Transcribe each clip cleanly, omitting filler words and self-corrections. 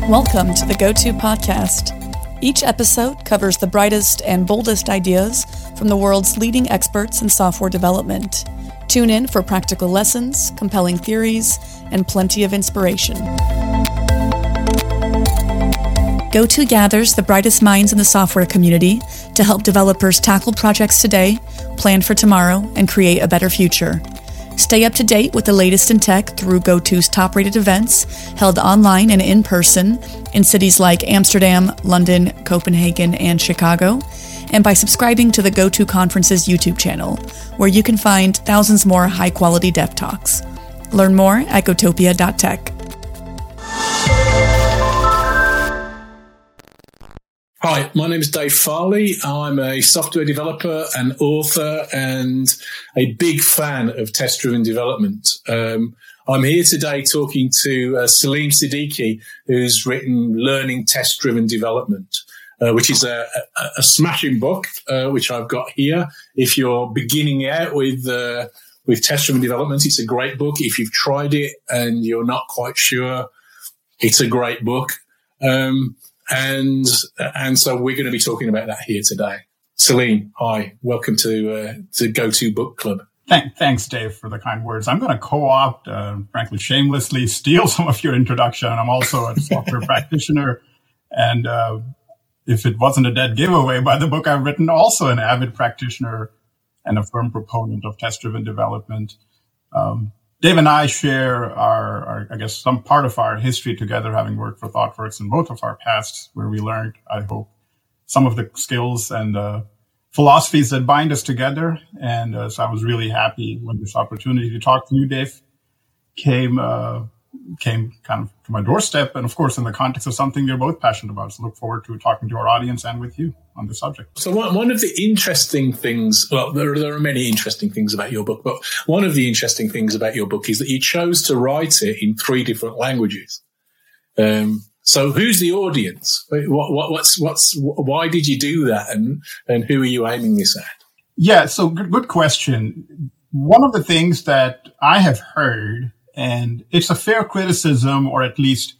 Welcome to the Go-To Podcast. Each episode covers the brightest and boldest ideas from the world's leading experts in software development. Tune in for practical lessons, compelling theories, and plenty of inspiration. Go-To gathers the brightest minds in the software community to help developers tackle projects today, plan for tomorrow, and create a better future. Stay up to date with the latest in tech through Go-To's top-rated events held online and in person in cities like Amsterdam, London, Copenhagen, and Chicago, and by subscribing to the Go-To Conference's YouTube channel, where you can find thousands more high-quality dev talks. Learn more at gotopia.tech. Hi, my name is Dave Farley. I'm a software developer and author and a big fan of test-driven development. I'm here today talking to Salim Siddiqui, who's written Learning Test-Driven Development, which is a smashing book, which I've got here. If you're beginning out with test-driven development, it's a great book. If you've tried it and you're not quite sure, it's a great book. And so we're going to be talking about that here today. Salim, hi. Welcome to Go-To Book Club. Thanks, Dave, for the kind words. I'm going to co-opt, frankly, shamelessly steal some of your introduction. I'm also a software practitioner. And if it wasn't a dead giveaway by the book I've written, also an avid practitioner and a firm proponent of test-driven development. Dave and I share I guess, some part of our history together, having worked for ThoughtWorks in both of our pasts, where we learned, I hope, some of the skills and philosophies that bind us together. And so I was really happy when this opportunity to talk to you, Dave, came kind of to my doorstep. And of course, in the context of something we're both passionate about. So look forward to talking to our audience and with you on the subject. So one of the interesting things, well, there are many interesting things about your book, but one of the interesting things about your book is that you chose to write it in 3 different languages. So who's the audience? Why did you do that? And who are you aiming this at? Yeah, so good question. One of the things that I have heard, and it's a fair criticism, or at least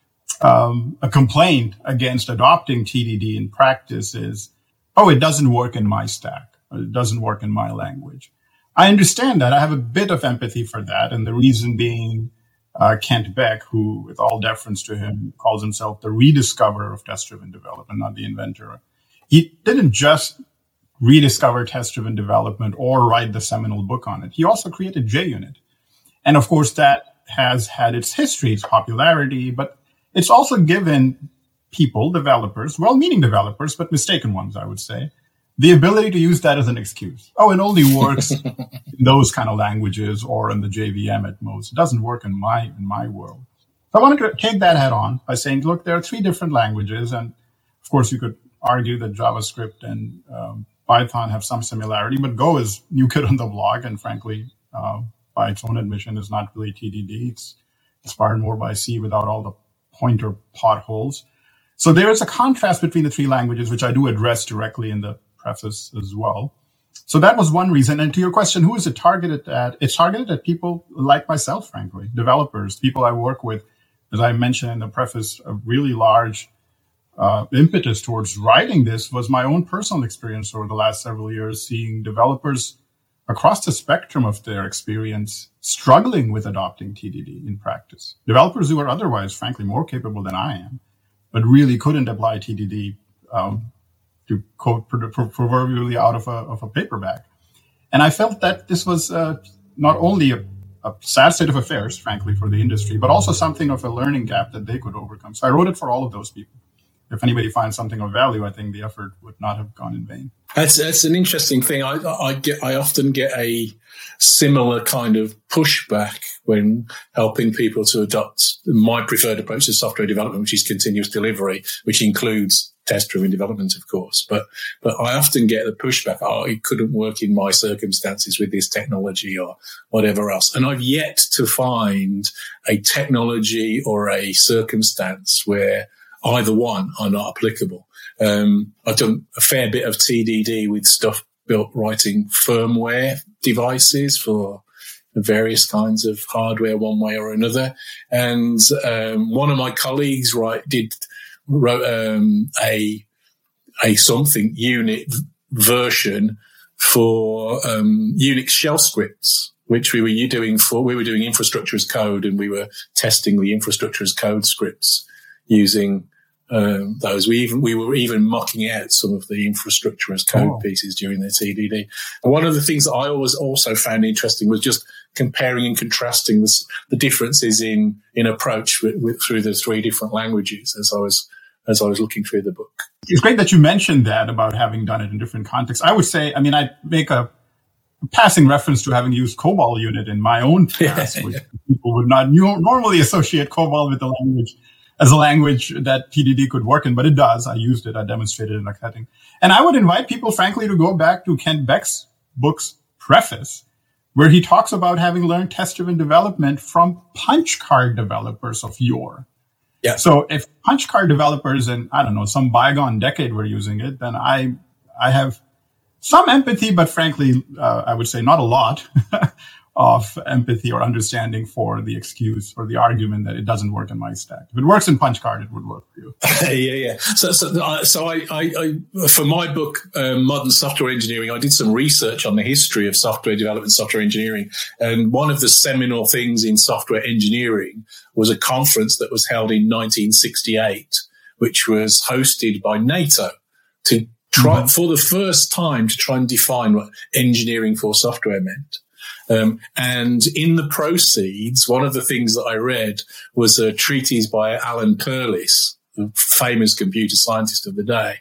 a complaint against adopting TDD in practice, is, it doesn't work in my stack, or it doesn't work in my language. I understand that. I have a bit of empathy for that. And the reason being, Kent Beck, who, with all deference to him, calls himself the rediscoverer of test-driven development, not the inventor. He didn't just rediscover test-driven development or write the seminal book on it. He also created JUnit. And of course, that has had its history, its popularity, but it's also given people, developers, well-meaning developers, but mistaken ones, I would say, the ability to use that as an excuse. It only works in those kind of languages or in the JVM at most. It doesn't work in my world. So I wanted to take that head on by saying, look, there are 3 different languages. And of course, you could argue that JavaScript and Python have some similarity, but Go is new kid on the block. And frankly, by its own admission, is not really TDD. It's inspired more by C without all the pointer potholes. So there is a contrast between the 3 languages, which I do address directly in the preface as well. So that was one reason. And to your question, who is it targeted at? It's targeted at people like myself, frankly, developers, people I work with. As I mentioned in the preface, a really large impetus towards writing this was my own personal experience over the last several years, seeing developers across the spectrum of their experience struggling with adopting TDD in practice. Developers who are otherwise, frankly, more capable than I am, but really couldn't apply TDD to code proverbially out of a paperback. And I felt that this was not only a sad state of affairs, frankly, for the industry, but also something of a learning gap that they could overcome. So I wrote it for all of those people. If anybody finds something of value, I think the effort would not have gone in vain. That's an interesting thing. I often get a similar kind of pushback when helping people to adopt my preferred approach to software development, which is continuous delivery, which includes test-driven development, of course. But I often get the pushback, it couldn't work in my circumstances with this technology or whatever else. And I've yet to find a technology or a circumstance where either one are not applicable. I've done a fair bit of TDD with stuff built writing firmware devices for various kinds of hardware one way or another. And one of my colleagues wrote a something unit version for Unix shell scripts, which we were doing infrastructure as code, and we were testing the infrastructure as code scripts using those. We were even mucking out some of the infrastructure as code pieces during the TDD. And one of the things that I always also found interesting was just comparing and contrasting the differences in approach through the three different languages as I was looking through the book. It's great that you mentioned that about having done it in different contexts. I would say, I mean, I make a passing reference to having used COBOL unit in my own class, which people would not normally associate COBOL with the language as a language that TDD could work in, but it does. I used it. I demonstrated it in a setting. And I would invite people, frankly, to go back to Kent Beck's book's preface, where he talks about having learned test-driven development from punch card developers of yore. Yeah. So if punch card developers in, I don't know, some bygone decade were using it, then I have some empathy, but frankly, I would say not a lot of empathy or understanding for the excuse or the argument that it doesn't work in my stack. If it works in punch card, it would work for you. Yeah. So I for my book, Modern Software Engineering, I did some research on the history of software development, software engineering. And one of the seminal things in software engineering was a conference that was held in 1968, which was hosted by NATO to try for the first time to try and define what engineering for software meant. And in the proceeds, one of the things that I read was a treatise by Alan Perlis, the famous computer scientist of the day,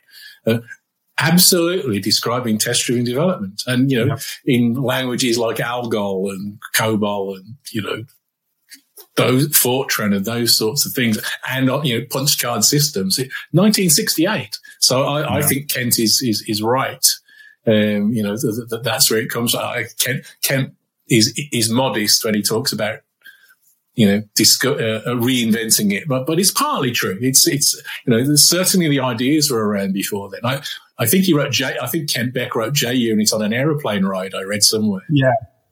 absolutely describing test-driven development. And, in languages like Algol and COBOL and, those Fortran and those sorts of things, and, punch card systems, 1968. So I think Kent is right. That's where it comes. Kent is modest when he talks about, reinventing it, but it's partly true. It's certainly the ideas were around before then. I think Kent Beck wrote JUnit on an aeroplane ride. I read somewhere. Yeah.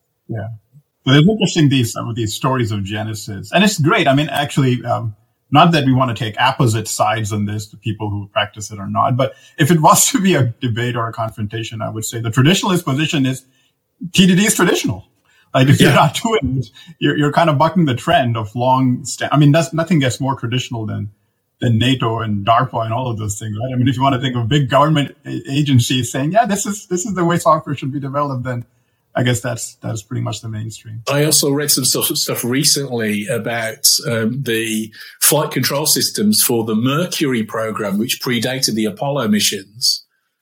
But it's interesting some of these stories of Genesis, and it's great. I mean, actually, not that we want to take opposite sides on this, the people who practice it or not, but if it was to be a debate or a confrontation, I would say the traditionalist position is TDD is traditional. Like if you're not doing it, you're kind of bucking the trend of nothing gets more traditional than NATO and DARPA and all of those things, right? I mean, if you want to think of big government agencies saying, this is the way software should be developed, then I guess that's pretty much the mainstream. I also read some stuff recently about the flight control systems for the Mercury program, which predated the Apollo missions,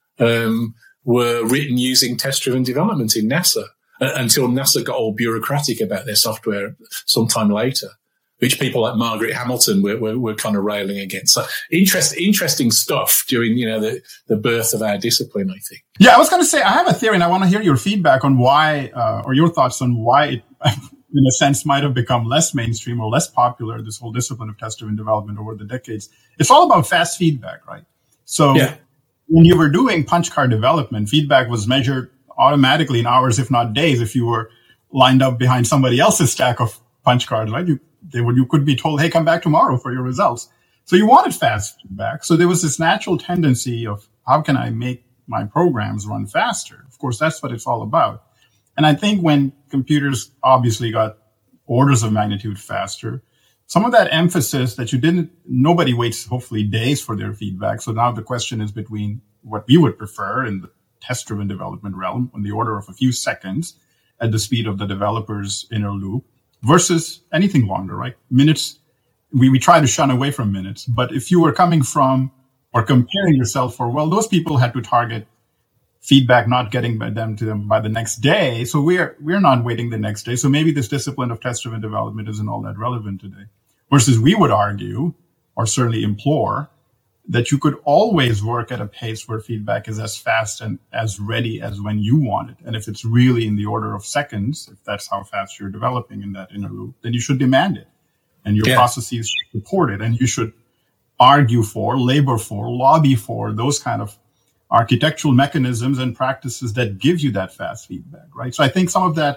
were written using test-driven development in NASA until NASA got all bureaucratic about their software sometime later, which people like Margaret Hamilton were kind of railing against. So interesting stuff during, the birth of our discipline, I think. Yeah, I was going to say, I have a theory, and I want to hear your feedback on why, or your thoughts on why it, in a sense, might have become less mainstream or less popular, this whole discipline of test-driven development over the decades. It's all about fast feedback, right? So when you were doing punch card development, feedback was measured automatically in hours, if not days, if you were lined up behind somebody else's stack of punch cards, right? You could be told, hey, come back tomorrow for your results. So you wanted fast feedback. So there was this natural tendency of how can I make my programs run faster? Of course, that's what it's all about. And I think when computers obviously got orders of magnitude faster, some of that emphasis that nobody waits hopefully days for their feedback. So now the question is between what we would prefer in the test-driven development realm on the order of a few seconds at the speed of the developer's inner loop versus anything longer, right? Minutes, we try to shun away from minutes. But if you were coming from or comparing yourself those people had to target feedback not getting them to them by the next day. So we're not waiting the next day. So maybe this discipline of test-driven development isn't all that relevant today. Versus we would argue, or certainly implore, that you could always work at a pace where feedback is as fast and as ready as when you want it. And if it's really in the order of seconds, if that's how fast you're developing in that inner loop, then you should demand it. And your processes should support it. And you should argue for, labor for, lobby for those kind of architectural mechanisms and practices that give you that fast feedback, right? So I think some of that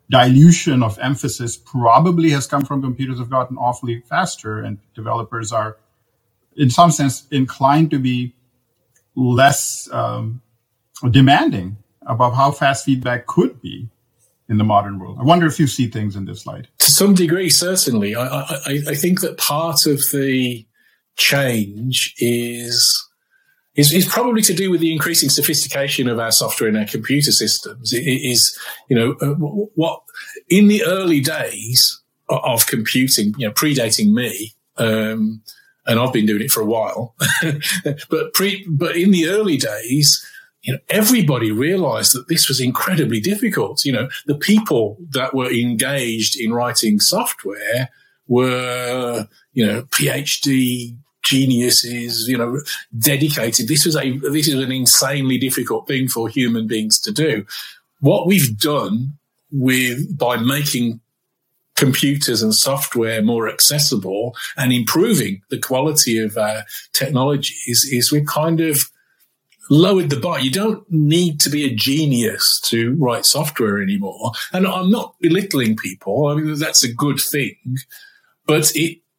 dilution of emphasis probably has come from computers have gotten awfully faster, and developers are, in some sense, inclined to be less demanding about how fast feedback could be in the modern world. I wonder if you see things in this light. To some degree, certainly. I think that part of the change is probably to do with the increasing sophistication of our software and our computer systems. It is, what in the early days of computing, predating me, and I've been doing it for a while, but in the early days, everybody realized that this was incredibly difficult. The people that were engaged in writing software were, PhD geniuses, dedicated. This is an insanely difficult thing for human beings to do. What we've done by making computers and software more accessible and improving the quality of our technologies is we've kind of lowered the bar. You don't need to be a genius to write software anymore. And I'm not belittling people. I mean, that's a good thing. But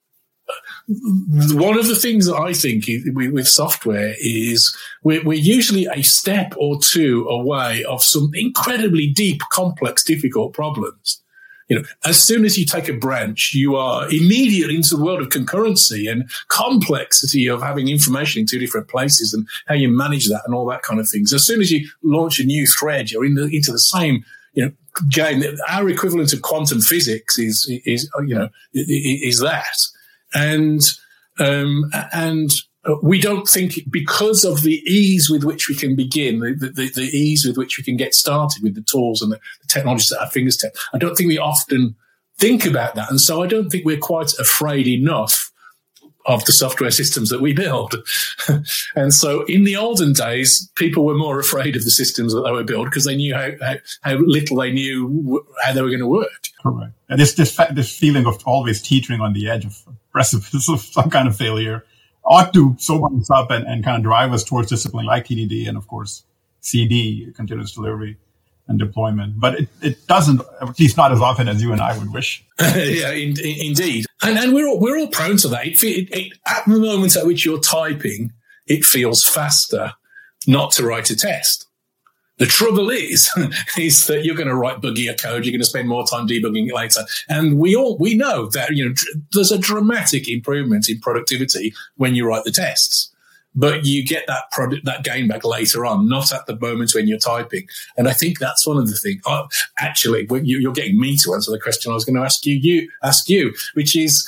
one of the things that I think with software is we're usually a step or two away of some incredibly deep, complex, difficult problems. As soon as you take a branch, you are immediately into the world of concurrency and complexity of having information in two different places and how you manage that and all that kind of things. As soon as you launch a new thread, you're into the same, game. Our equivalent of quantum physics is that. And we don't think, because of the ease with which we can begin, the ease with which we can get started with the tools and the technologies at our fingertips, I don't think we often think about that. And so I don't think we're quite afraid enough of the software systems that we build. And so in the olden days, people were more afraid of the systems that they were built because they knew how little they knew how they were going to work. Correct. And this feeling of always teetering on the edge of a precipice of some kind of failure ought to sober us up and kind of drive us towards discipline like TDD and, of course, CD, continuous delivery and deployment. But it doesn't, at least not as often as you and I would wish. Yeah, indeed. And we're all prone to that. At the moment at which you're typing, it feels faster not to write a test. The trouble is that you're going to write buggier code. You're going to spend more time debugging it later. And we know that, there's a dramatic improvement in productivity when you write the tests, but you get that gain back later on, not at the moment when you're typing. And I think that's one of the things. Actually, when you're getting me to answer the question I was going to ask you, which is,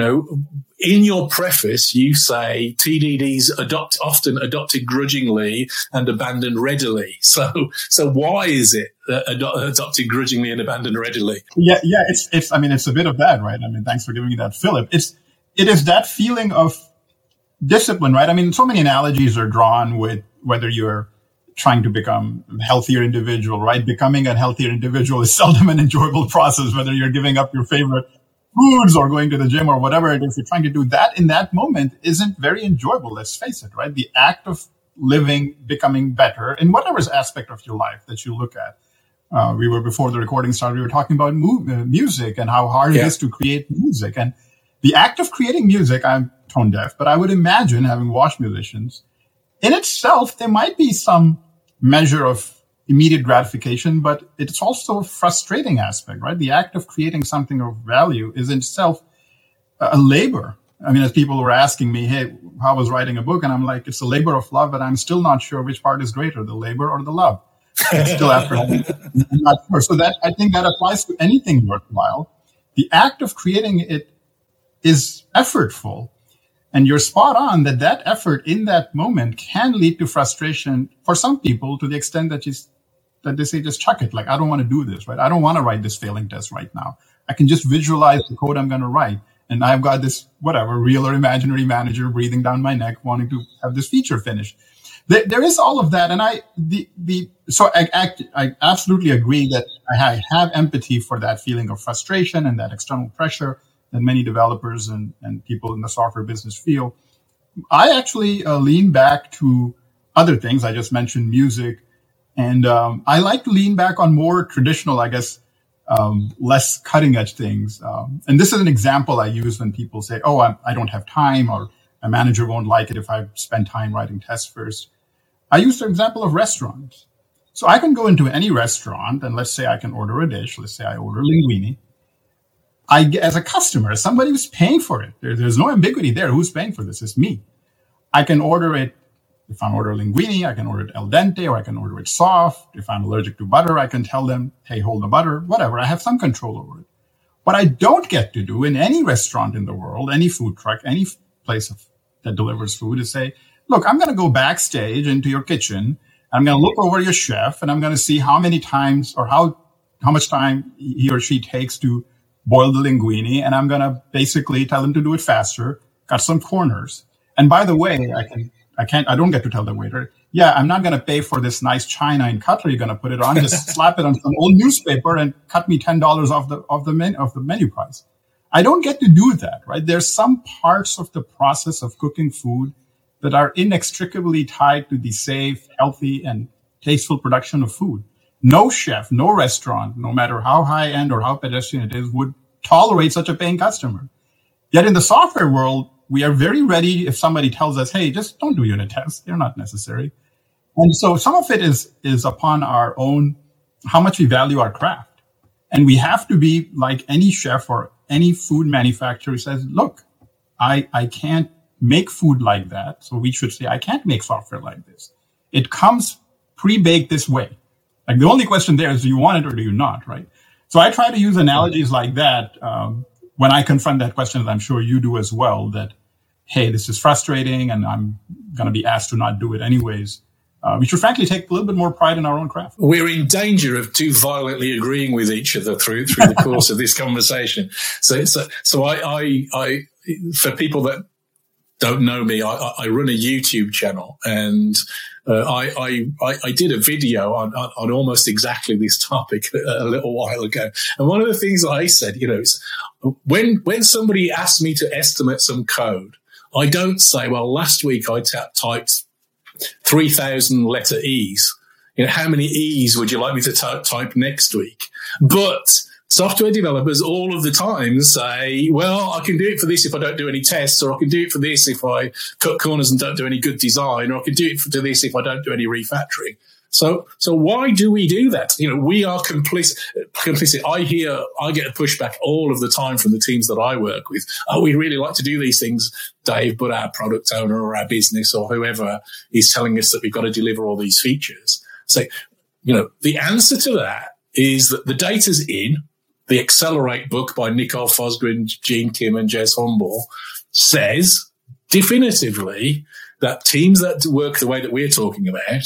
in your preface, you say TDDs often adopted grudgingly and abandoned readily. So why is it adopted grudgingly and abandoned readily? Yeah. It's a bit of that, right? I mean, thanks for giving me that, Philip. It is that feeling of discipline, right? I mean, so many analogies are drawn with whether you're trying to become a healthier individual, right? Becoming a healthier individual is seldom an enjoyable process, whether you're giving up your favorite foods or going to the gym or whatever it is you're trying to do. That in that moment isn't very enjoyable, let's face it, right? The act of living, becoming better in whatever aspect of your life that you look at. We were, before the recording started, we were talking about music and how hard it is to create music. And the act of creating music, I'm tone deaf, but I would imagine, having watched musicians, in itself, there might be some measure of immediate gratification, but it's also a frustrating aspect, right? The act of creating something of value is in itself a labor. I mean, as people were asking me, hey, how was writing a book? And I'm like, it's a labor of love, but I'm still not sure which part is greater, the labor or the love. Still after I'm not sure. So I think that applies to anything worthwhile. The act of creating it is effortful. And you're spot on that effort in that moment can lead to frustration for some people, to the extent that they say, just chuck it. Like, I don't want to do this, right? I don't want to write this failing test right now. I can just visualize the code I'm going to write. And I've got this, real or imaginary manager breathing down my neck, wanting to have this feature finished. There is all of that. And so I absolutely agree that I have empathy for that feeling of frustration and that external pressure that many developers and people in the software business feel. I actually lean back to other things. I just mentioned music. And I like to lean back on more traditional, less cutting edge things. And this is an example I use when people say, oh, I don't have time, or a manager won't like it if I spend time writing tests first. I use the example of restaurants. So I can go into any restaurant and let's say I can order a dish. Let's say I order linguine. As a customer, as somebody who's paying for it, there's no ambiguity there. Who's paying for this? It's me. I can order it. If I'm ordering linguine, I can order it al dente, or I can order it soft. If I'm allergic to butter, I can tell them, hey, hold the butter, whatever. I have some control over it. What I don't get to do in any restaurant in the world, any food truck, any place that delivers food, is say, look, I'm going to go backstage into your kitchen. I'm going to look over your chef, and I'm going to see how many times or how much time he or she takes to boil the linguine. And I'm going to basically tell them to do it faster, cut some corners. And by the way, I don't get to tell the waiter, yeah, I'm not going to pay for this nice china and cutlery you're going to put it on. Just slap it on some old newspaper and cut me $10 off the menu price. I don't get to do that, right? There's some parts of the process of cooking food that are inextricably tied to the safe, healthy, and tasteful production of food. No chef, no restaurant, no matter how high end or how pedestrian it is, would tolerate such a paying customer. Yet in the software world, we are very ready if somebody tells us, hey, just don't do unit tests. They're not necessary. And so some of it is upon our own, how much we value our craft. And we have to be like any chef or any food manufacturer who says, look, I can't make food like that. So we should say, I can't make software like this. It comes pre-baked this way. Like the only question there is, do you want it or do you not, right? So I try to use analogies like that when I confront that question, as I'm sure you do as well, that, hey, this is frustrating and I'm going to be asked to not do it anyways. We should frankly take a little bit more pride in our own craft. We're in danger of too violently agreeing with each other through the course of this conversation. So I for people that don't know me, I run a YouTube channel, and I did a video on almost exactly this topic a little while ago. And one of the things I said, is when somebody asks me to estimate some code, I don't say, well, last week I typed 3,000 letter E's. How many E's would you like me to type next week? But software developers all of the time say, well, I can do it for this if I don't do any tests, or I can do it for this if I cut corners and don't do any good design, or I can do it for this if I don't do any refactoring. So why do we do that? We are complicit. I get a pushback all of the time from the teams that I work with. Oh, we really like to do these things, Dave, but our product owner or our business or whoever is telling us that we've got to deliver all these features. So, the answer to that is that the data's in. The Accelerate book by Nicole Fosgren, Gene Kim, and Jez Humble says definitively that teams that work the way that we're talking about,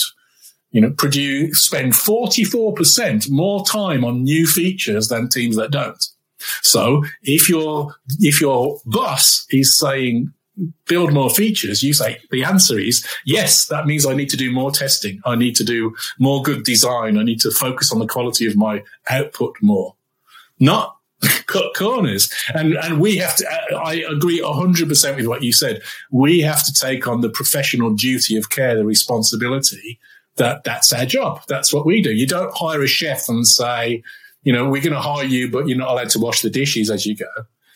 spend 44% more time on new features than teams that don't. So if your boss is saying build more features, you say the answer is yes, that means I need to do more testing. I need to do more good design. I need to focus on the quality of my output more. Not cut corners. And we have to, I agree 100% with what you said. We have to take on the professional duty of care, the responsibility that's our job. That's what we do. You don't hire a chef and say, we're going to hire you, but you're not allowed to wash the dishes as you go.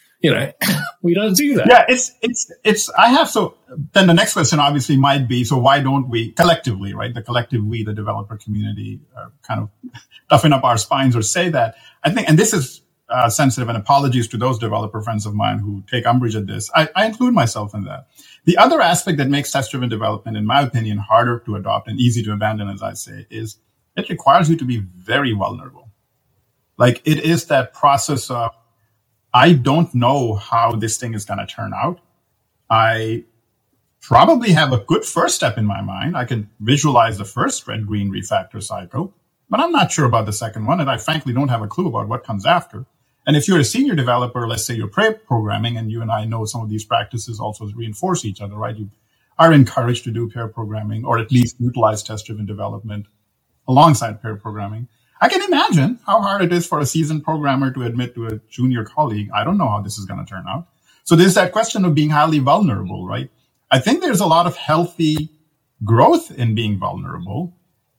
We don't do that. Yeah, so then the next question obviously might be, so why don't we collectively, right? The collective we, the developer community, kind of toughen up our spines or say that. I think, and this is sensitive, and apologies to those developer friends of mine who take umbrage at this. I include myself in that. The other aspect that makes test-driven development, in my opinion, harder to adopt and easy to abandon, as I say, is it requires you to be very vulnerable. Like it is that process of, I don't know how this thing is going to turn out. I probably have a good first step in my mind. I can visualize the first red-green refactor cycle, but I'm not sure about the second one, and I frankly don't have a clue about what comes after. And if you're a senior developer, let's say you're pair programming, and you and I know some of these practices also reinforce each other, right? You are encouraged to do pair programming, or at least utilize test-driven development alongside pair programming. I can imagine how hard it is for a seasoned programmer to admit to a junior colleague, I don't know how this is going to turn out. So there's that question of being highly vulnerable, right? I think there's a lot of healthy growth in being vulnerable.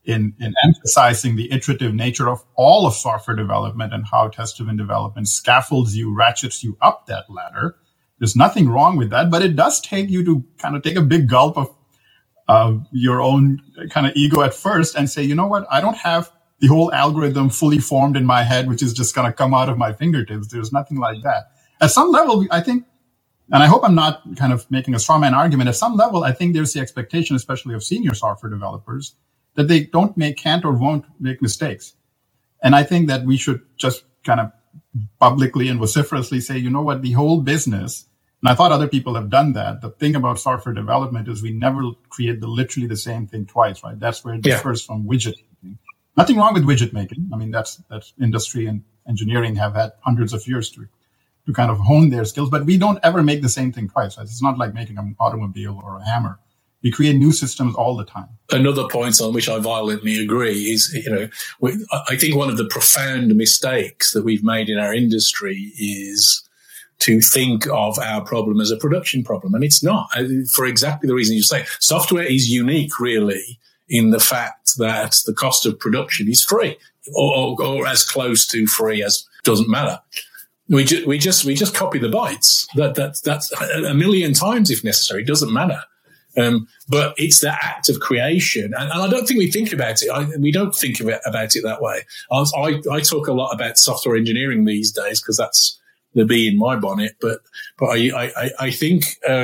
in emphasizing the iterative nature of all of software development and how test-driven development scaffolds you, ratchets you up that ladder. There's nothing wrong with that, but it does take you to kind of take a big gulp of your own kind of ego at first and say, you know what, I don't have the whole algorithm fully formed in my head, which is just going to come out of my fingertips. There's nothing like that. At some level, I think, and I hope I'm not kind of making a straw man argument, at some level, I think there's the expectation, especially of senior software developers, that they can't or won't make mistakes. And I think that we should just kind of publicly and vociferously say, you know what, the whole business, and I thought other people have done that. The thing about software development is we never create literally the same thing twice, right? That's where it differs from widget making. Nothing wrong with widget making. I mean, that's industry and engineering have had hundreds of years to kind of hone their skills, but we don't ever make the same thing twice. Right? It's not like making an automobile or a hammer. We create new systems all the time. Another point on which I violently agree is, I think one of the profound mistakes that we've made in our industry is to think of our problem as a production problem. And it's not, for exactly the reason you say. Software is unique, really, in the fact that the cost of production is free or as close to free as doesn't matter. We just copy the bytes. That's a million times if necessary. It doesn't matter. But it's the act of creation. And I don't think we think about it. We don't think about it that way. I talk a lot about software engineering these days because that's the bee in my bonnet. But I think,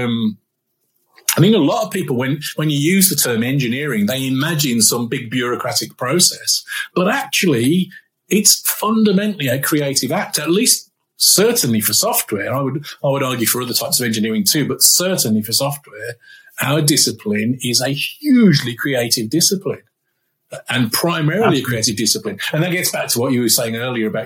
I think a lot of people, when you use the term engineering, they imagine some big bureaucratic process. But actually, it's fundamentally a creative act, at least certainly for software. I would argue for other types of engineering too, but certainly for software, our discipline is a hugely creative discipline. And primarily a creative discipline. And that gets back to what you were saying earlier about,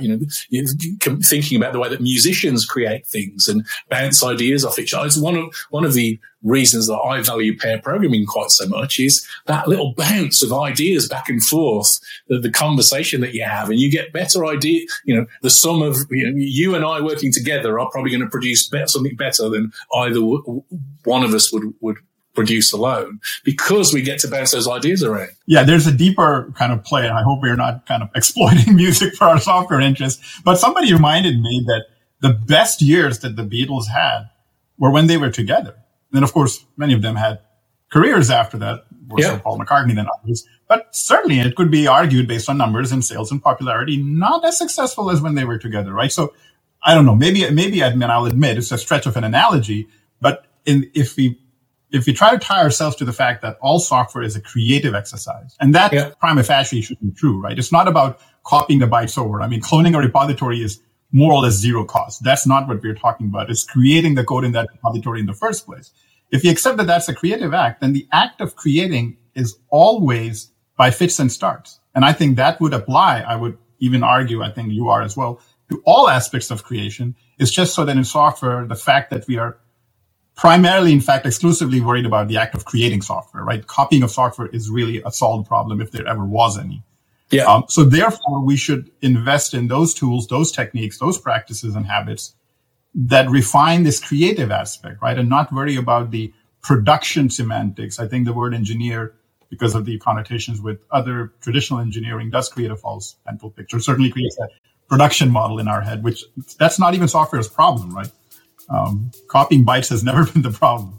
thinking about the way that musicians create things and bounce ideas off each other. It's one of the reasons that I value pair programming quite so much is that little bounce of ideas back and forth, the conversation that you have, and you get better idea. The sum of, you and I working together are probably going to produce something better than either one of us would produce alone, because we get to bounce those ideas around. Yeah, there's a deeper kind of play, and I hope we're not kind of exploiting music for our software interests. But somebody reminded me that the best years that the Beatles had were when they were together. And of course, many of them had careers after that, more so Paul McCartney than others. But certainly it could be argued based on numbers and sales and popularity, not as successful as when they were together, right? So I don't know, maybe I'll admit it's a stretch of an analogy, but if we try to tie ourselves to the fact that all software is a creative exercise, and that prima facie should be true, right? It's not about copying the bytes over. I mean, cloning a repository is more or less zero cost. That's not what we're talking about. It's creating the code in that repository in the first place. If you accept that that's a creative act, then the act of creating is always by fits and starts. And I think that would apply, I would even argue, I think you are as well, to all aspects of creation. It's just so that in software, the fact that we are primarily, in fact, exclusively worried about the act of creating software, right? Copying of software is really a solved problem if there ever was any. Yeah. So therefore, we should invest in those tools, those techniques, those practices and habits that refine this creative aspect, right? And not worry about the production semantics. I think the word engineer, because of the connotations with other traditional engineering, does create a false mental picture. Certainly creates a production model in our head, which that's not even software's problem, right? Copying bytes has never been the problem.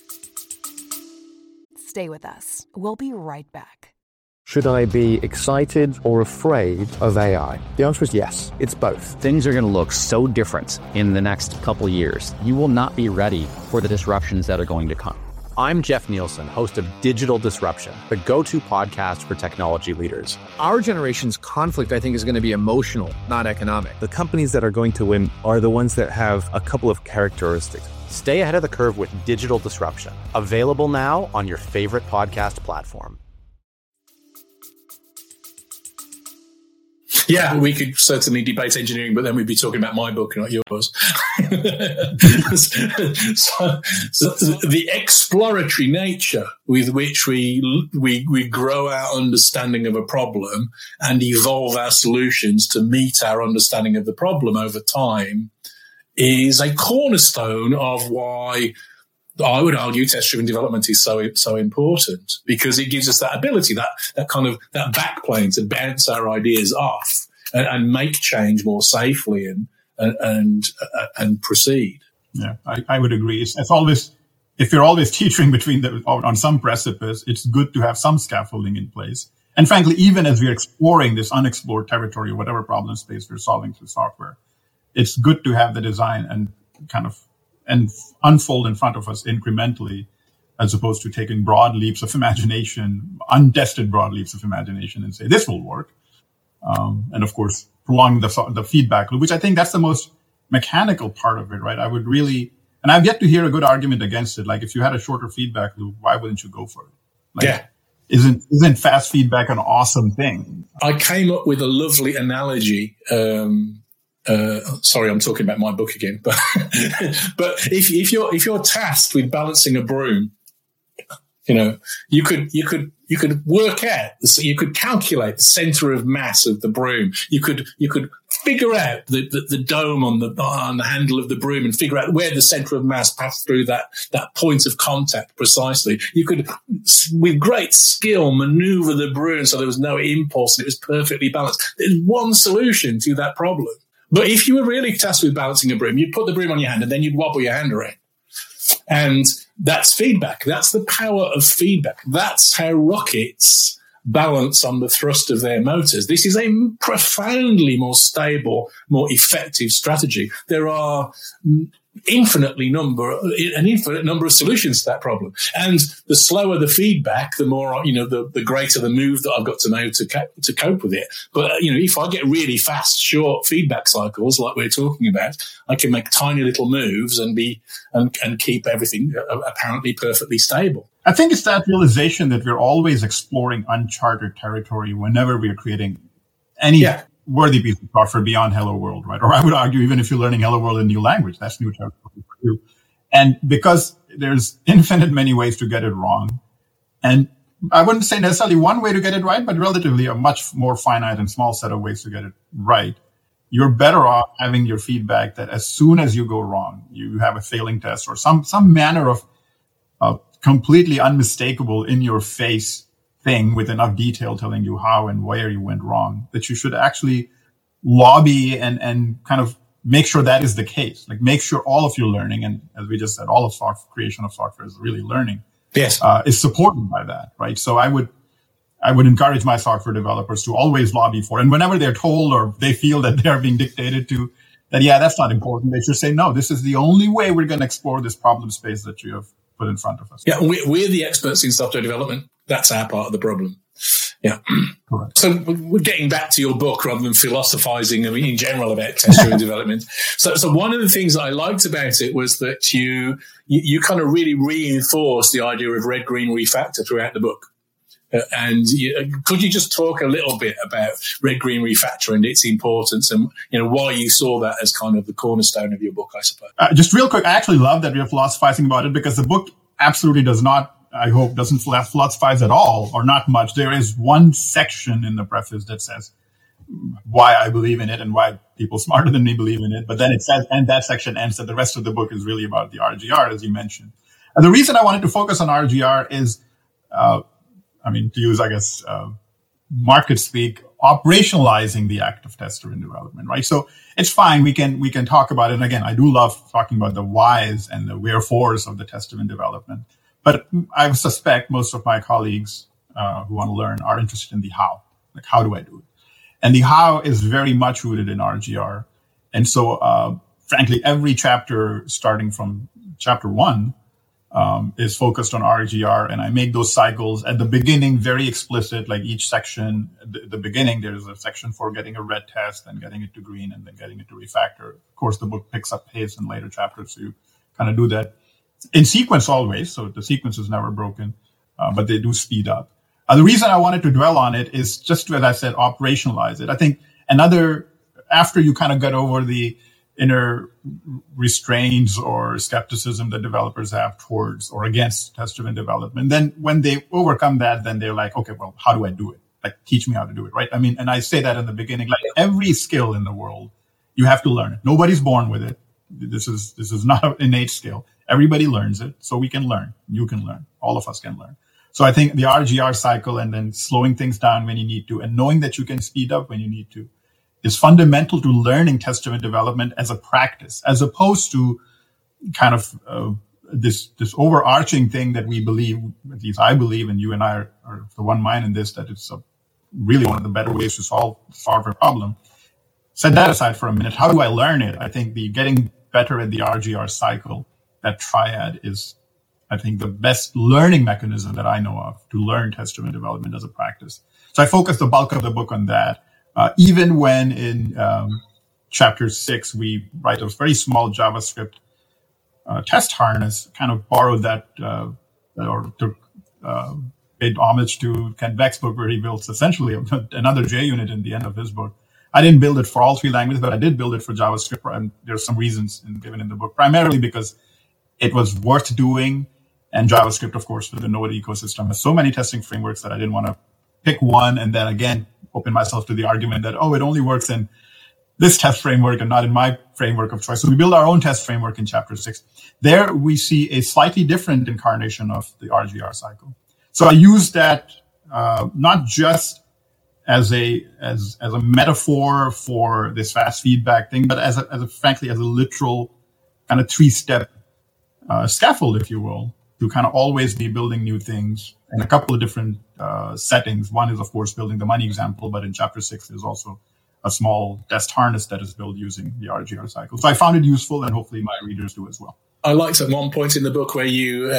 Stay with us. We'll be right back. Should I be excited or afraid of AI? The answer is yes. It's both. Things are going to look so different in the next couple years. You will not be ready for the disruptions that are going to come. I'm Jeff Nielsen, host of Digital Disruption, the go-to podcast for technology leaders. Our generation's conflict, I think, is going to be emotional, not economic. The companies that are going to win are the ones that have a couple of characteristics. Stay ahead of the curve with Digital Disruption. Available now on your favorite podcast platform. Yeah, we could certainly debate engineering, but then we'd be talking about my book, not yours. so the exploratory nature with which we grow our understanding of a problem and evolve our solutions to meet our understanding of the problem over time is a cornerstone of why I would argue test-driven development is so important because it gives us that ability, that kind of that backplane to bounce our ideas off and make change more safely and proceed. Yeah, I would agree. It's always, if you're always teetering on some precipice, it's good to have some scaffolding in place. And frankly, even as we're exploring this unexplored territory, whatever problem space we're solving through software, it's good to have the design and unfold in front of us incrementally, as opposed to taking broad leaps of imagination, untested broad leaps of imagination, and say this will work. And of course, prolonging the feedback loop, which I think that's the most mechanical part of it, right? I would really, and I've yet to hear a good argument against it. Like, if you had a shorter feedback loop, why wouldn't you go for it? Like, yeah. Isn't fast feedback an awesome thing? I came up with a lovely analogy. Sorry, I'm talking about my book again, but if you're tasked with balancing a broom, you could work out, you could calculate the center of mass of the broom. You could figure out the dome on the handle of the broom and figure out where the center of mass passed through that point of contact precisely. You could, with great skill, maneuver the broom so there was no impulse and it was perfectly balanced. There's one solution to that problem. But if you were really tasked with balancing a broom, you'd put the broom on your hand and then you'd wobble your hand around. And that's feedback. That's the power of feedback. That's how rockets balance on the thrust of their motors. This is a profoundly more stable, more effective strategy. There are an infinite number of solutions to that problem. And the slower the feedback, the more, the greater the move that I've got to know to cope with it. But, if I get really fast, short feedback cycles like we're talking about, I can make tiny little moves and keep everything apparently perfectly stable. I think it's that realization that we're always exploring uncharted territory whenever we're creating any worthy piece of software beyond Hello World, right? Or I would argue, even if you're learning Hello World in a new language, that's new territory for you. And because there's infinite many ways to get it wrong, and I wouldn't say necessarily one way to get it right, but relatively a much more finite and small set of ways to get it right, you're better off having your feedback that as soon as you go wrong, you have a failing test or some manner of completely unmistakable in your face thing with enough detail telling you how and where you went wrong, that you should actually lobby and kind of make sure that is the case. Like, make sure all of your learning, and as we just said, all of creation of software is really learning, yes, is supported by that, right? So I would encourage my software developers to always lobby for, and whenever they're told or they feel that they're being dictated to, that, that's not important, they should say, no, this is the only way we're going to explore this problem space that you have put in front of us. Yeah, we're the experts in software development. That's our part of the problem. Yeah. Correct. So we're getting back to your book rather than philosophizing in general about test-driven development. So one of the things that I liked about it was that you kind of really reinforced the idea of red, green refactor throughout the book. Could you just talk a little bit about red, green refactor and its importance and, why you saw that as kind of the cornerstone of your book, I suppose? Just real quick, I actually love that we're philosophizing about it because the book absolutely doesn't philosophize at all or not much. There is one section in the preface that says why I believe in it and why people smarter than me believe in it. But then it says, and that section ends that the rest of the book is really about the RGR, as you mentioned. And the reason I wanted to focus on RGR is, to use, I guess, market speak, operationalizing the act of test-driven development, right? So it's fine. We can talk about it. And again, I do love talking about the whys and the wherefores of the test-driven development. But I suspect most of my colleagues who want to learn are interested in the how. Like, how do I do it? And the how is very much rooted in RGR. And so, frankly, every chapter, starting from chapter 1, is focused on RGR. And I make those cycles at the beginning very explicit, like each section. At the beginning, there's a section for getting a red test, then getting it to green, and then getting it to refactor. Of course, the book picks up pace in later chapters, so you kind of do that in sequence always. So the sequence is never broken, but they do speed up. The reason I wanted to dwell on it is just, as I said, operationalize it. I think after you kind of get over the inner restraints or skepticism that developers have towards or against test-driven development, then when they overcome that, then they're like, okay, well, how do I do it? Like, teach me how to do it, right? I mean, and I say that in the beginning, like every skill in the world, you have to learn it. Nobody's born with it. This is not an innate skill. Everybody learns it, so we can learn. You can learn. All of us can learn. So I think the RGR cycle and then slowing things down when you need to and knowing that you can speed up when you need to is fundamental to learning test-driven development as a practice, as opposed to kind of this overarching thing that we believe, at least I believe, and you and I are the one mind in this, that it's really one of the better ways to solve a problem. Set that aside for a minute. How do I learn it? I think the getting better at the RGR cycle, that triad, is, I think, the best learning mechanism that I know of to learn test-driven development as a practice. So I focus the bulk of the book on that. Even when in chapter 6, we write a very small JavaScript test harness, kind of borrowed that or took paid homage to Ken Beck's book, where he builds essentially another JUnit in the end of his book. I didn't build it for all 3 languages, but I did build it for JavaScript, and there's some reasons given in the book, primarily because it was worth doing. And JavaScript, of course, with the Node ecosystem, has so many testing frameworks that I didn't want to pick one and then again open myself to the argument that, it only works in this test framework and not in my framework of choice. So we build our own test framework in chapter 6. There we see a slightly different incarnation of the RGR cycle. So I use that not just as a metaphor for this fast feedback thing, but as a frankly, as a literal kind of 3-step scaffold, if you will, to kind of always be building new things in a couple of different settings. One is, of course, building the money example, but in chapter 6, there's also a small test harness that is built using the RGR cycle. So I found it useful, and hopefully my readers do as well. I liked at one point in the book where you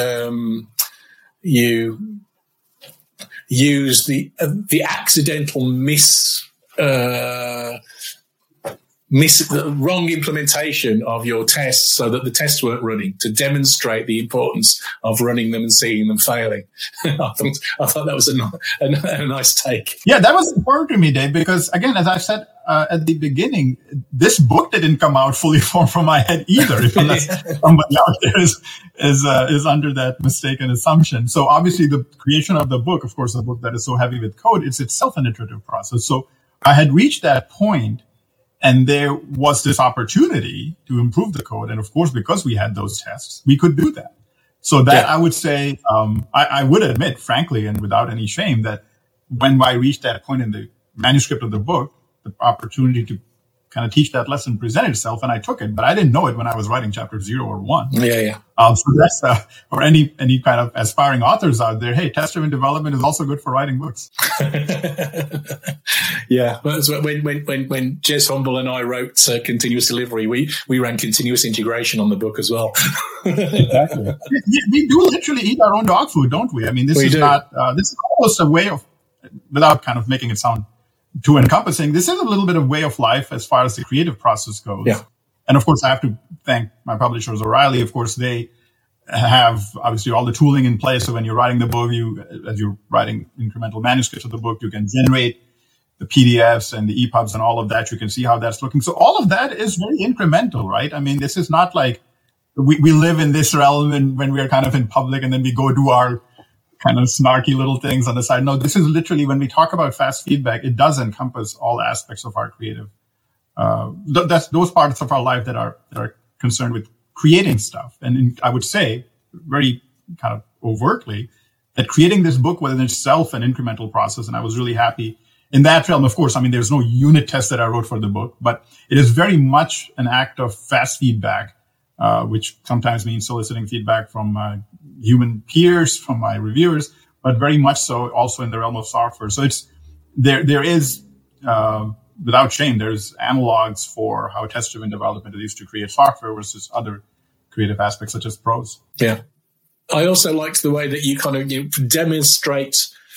use the accidental wrong implementation of your tests so that the tests weren't running, to demonstrate the importance of running them and seeing them failing. I thought that was a nice take. Yeah, that was important to me, Dave, because again, as I said at the beginning, this book didn't come out fully formed from my head either, unless somebody out there is under that mistaken assumption. So obviously the creation of the book, of course, a book that is so heavy with code, it's itself an iterative process. So I had reached that point, and there was this opportunity to improve the code. And of course, because we had those tests, we could do that. So that I would say, I would admit, frankly, and without any shame, that when I reached that point in the manuscript of the book, the opportunity to kind of teach that lesson presented itself, and I took it, but I didn't know it when I was writing chapter 0 or 1. Yeah. So that's, for any kind of aspiring authors out there, hey, test-driven development is also good for writing books. Yeah. Well, when Jez Humble and I wrote Continuous Delivery, we ran continuous integration on the book as well. Exactly. We do literally eat our own dog food, don't we? I mean, this is almost a way of, without kind of making it sound too encompassing, this is a little bit of way of life as far as the creative process goes. Yeah. And of course, I have to thank my publishers, O'Reilly. Of course, they have obviously all the tooling in place. So when you're writing the book, as you're writing incremental manuscripts of the book, you can generate the PDFs and the EPUBs and all of that. You can see how that's looking. So all of that is very incremental, right? I mean, this is not like we live in this realm and when we're kind of in public and then we go do our kind of snarky little things on the side. No, this is literally, when we talk about fast feedback, it does encompass all aspects of our creative. That's those parts of our life that are concerned with creating stuff. And I would say very kind of overtly that creating this book was in itself an incremental process. And I was really happy in that realm. Of course, I mean, there's no unit test that I wrote for the book, but it is very much an act of fast feedback, which sometimes means soliciting feedback from my human peers, from my reviewers, but very much so also in the realm of software. So there is, without shame, there's analogs for how test-driven development is used to create software versus other creative aspects such as prose. Yeah. I also liked the way that you kind of demonstrate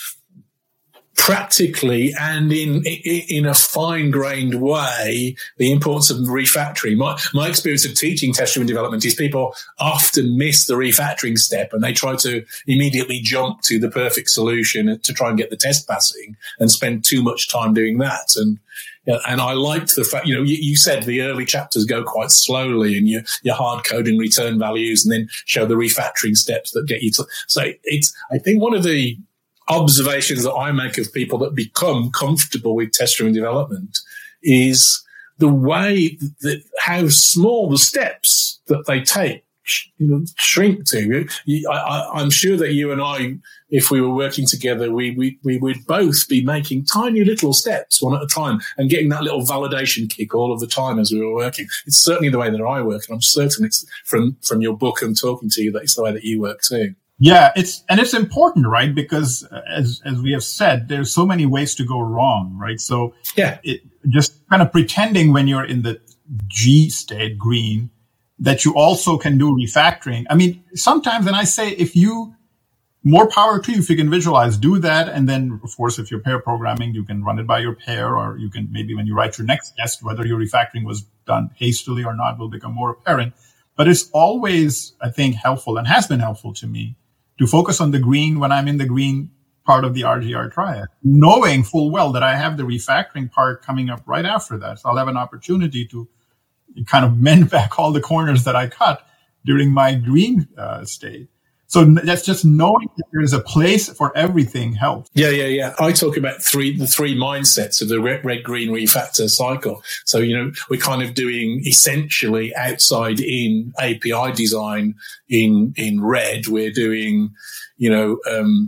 practically and in a fine-grained way the importance of refactoring. My experience of teaching test-driven development is people often miss the refactoring step and they try to immediately jump to the perfect solution to try and get the test passing and spend too much time doing that. And I liked the fact, you said the early chapters go quite slowly and you're hard coding return values and then show the refactoring steps that get you to. So I think one of the observations that I make of people that become comfortable with test-driven development is the way that how small the steps that they take shrink to. I'm sure that you and I, if we were working together, we would both be making tiny little steps one at a time and getting that little validation kick all of the time as we were working. It's certainly the way that I work, and I'm certain it's from your book and talking to you that it's the way that you work too. Yeah, it's important, right? Because as we have said, there's so many ways to go wrong, right? So just kind of pretending when you're in the G state, green, that you also can do refactoring. I mean, sometimes, and I say, more power to you if you can visualize, do that. And then, of course, if you're pair programming, you can run it by your pair, or you can maybe when you write your next test, whether your refactoring was done hastily or not will become more apparent. But it's always, I think, helpful and has been helpful to me to focus on the green when I'm in the green part of the RGR triad, knowing full well that I have the refactoring part coming up right after that. So I'll have an opportunity to kind of mend back all the corners that I cut during my green state. So that's just knowing that there is a place for everything helps. Yeah. I talk about the three mindsets of the red-green refactor cycle. So, we're kind of doing essentially outside in API design in red. We're doing, the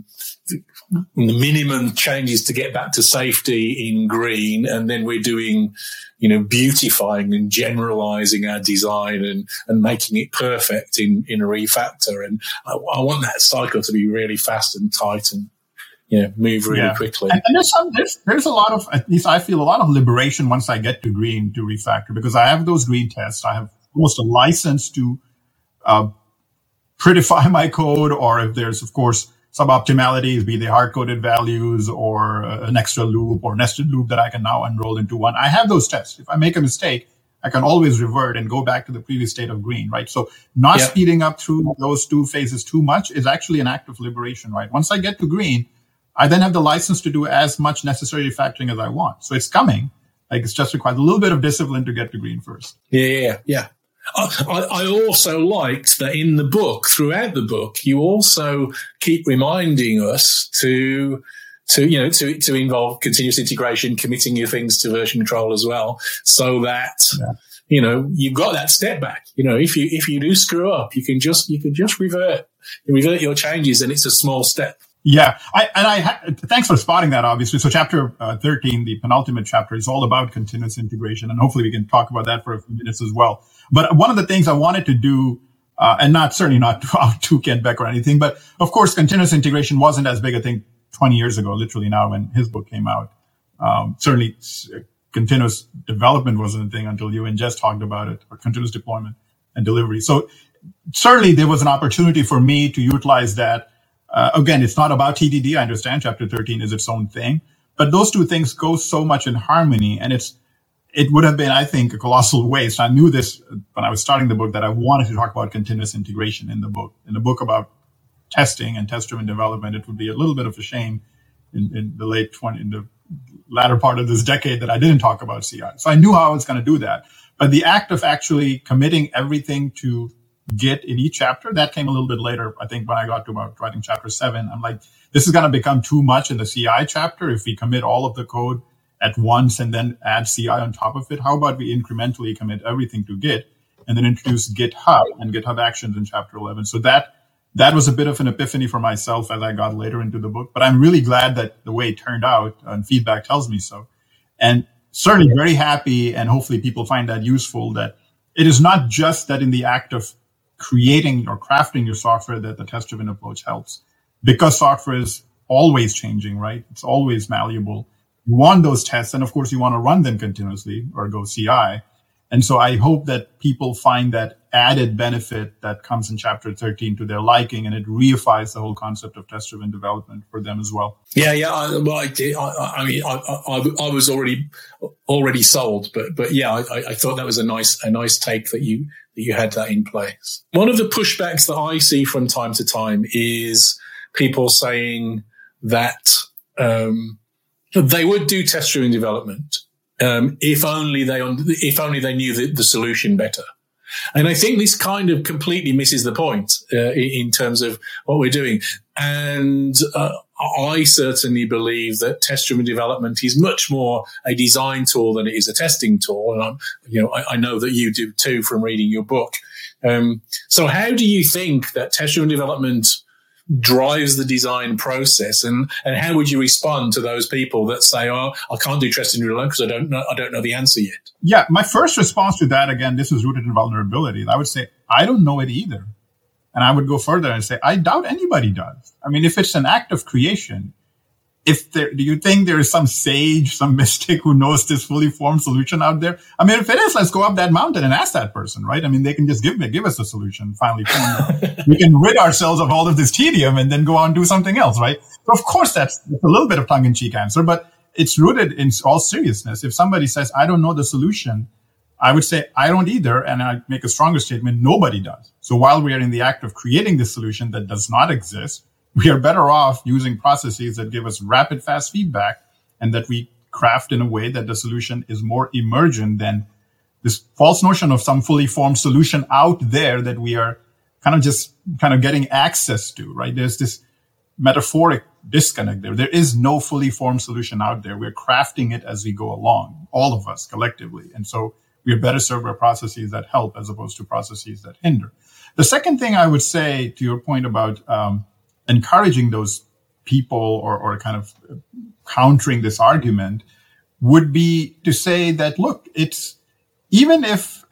minimum changes to get back to safety in green. And then we're doing, beautifying and generalizing our design and making it perfect in a refactor. And I want that cycle to be really fast and tight and, move really quickly. And there's a lot of, at least I feel a lot of liberation once I get to green to refactor, because I have those green tests. I have almost a license to, prettify my code, or if there's, of course, suboptimalities, be they hard-coded values or an extra loop or nested loop that I can now unroll into one. I have those tests. If I make a mistake, I can always revert and go back to the previous state of green, right? So not speeding up through those two phases too much is actually an act of liberation, right? Once I get to green, I then have the license to do as much necessary refactoring as I want. So it's coming. It's just requires a little bit of discipline to get to green first. Yeah. I also liked that in the book, throughout the book, you also keep reminding us to involve continuous integration, committing your things to version control as well, so that you've got that step back. If you do screw up, you can just revert your changes, and it's a small step. Yeah, thanks for spotting that, obviously. So chapter 13, the penultimate chapter, is all about continuous integration, and hopefully we can talk about that for a few minutes as well. But one of the things I wanted to do, and certainly not to out-to Kent Beck or anything, but of course, continuous integration wasn't as big a thing 20 years ago, literally now when his book came out. Certainly continuous development wasn't a thing until you and Jess talked about it, or continuous deployment and delivery. So certainly there was an opportunity for me to utilize that. Again, it's not about TDD. I understand chapter 13 is its own thing, but those two things go so much in harmony, and it would have been, I think, a colossal waste. I knew this when I was starting the book, that I wanted to talk about continuous integration in the book. In the book about testing and test-driven development, it would be a little bit of a shame in the latter part of this decade that I didn't talk about CI. So I knew how I was going to do that. But the act of actually committing everything to Git in each chapter, that came a little bit later. I think when I got to about writing chapter 7, I'm like, this is going to become too much in the CI chapter if we commit all of the code at once and then add CI on top of it. How about we incrementally commit everything to Git and then introduce GitHub and GitHub Actions in chapter 11? So that was a bit of an epiphany for myself as I got later into the book. But I'm really glad that the way it turned out, and feedback tells me so. And certainly very happy, and hopefully people find that useful, that it is not just that in the act of creating or crafting your software that the test-driven approach helps, because software is always changing, right? It's always malleable. You want those tests, and of course you want to run them continuously or go CI. And so I hope that people find that added benefit that comes in chapter 13 to their liking, and it reifies the whole concept of test-driven development for them as well. Yeah. I was already sold, but yeah, I thought that was a nice take that you had that in place. One of the pushbacks that I see from time to time is people saying that they would do test-driven development if only they knew the solution better. And I think this kind of completely misses the point in terms of what we're doing. And I certainly believe that test-driven development is much more a design tool than it is a testing tool. And I know that you do too from reading your book. So how do you think that test-driven development drives the design process, and how would you respond to those people that say, "Oh, I can't do test-driven development because I don't know the answer yet"? Yeah, my first response to that, again, this is rooted in vulnerability. I would say, I don't know it either. And I would go further and say, I doubt anybody does. I mean, if it's an act of creation, do you think there is some sage, some mystic who knows this fully formed solution out there? I mean, if it is, let's go up that mountain and ask that person, right? I mean, they can just give us a solution, finally. We can rid ourselves of all of this tedium and then go on and do something else, right? So of course, that's a little bit of tongue-in-cheek answer, but it's rooted in all seriousness. If somebody says, I don't know the solution, I would say, I don't either. And I make a stronger statement, nobody does. So while we are in the act of creating this solution that does not exist, we are better off using processes that give us rapid, fast feedback, and that we craft in a way that the solution is more emergent than this false notion of some fully formed solution out there that we are kind of getting access to, right? There's this metaphoric disconnect there. There is no fully formed solution out there. We're crafting it as we go along, all of us collectively. And so we are better served by processes that help as opposed to processes that hinder. The second thing I would say to your point about encouraging those people or kind of countering this argument would be to say that, look, it's even if